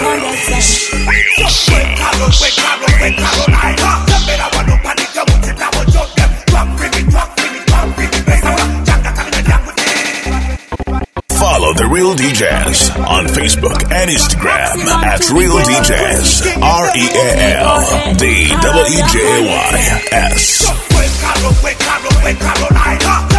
Follow The Real DJs on Facebook and Instagram at Real DJs. RealDeeJays.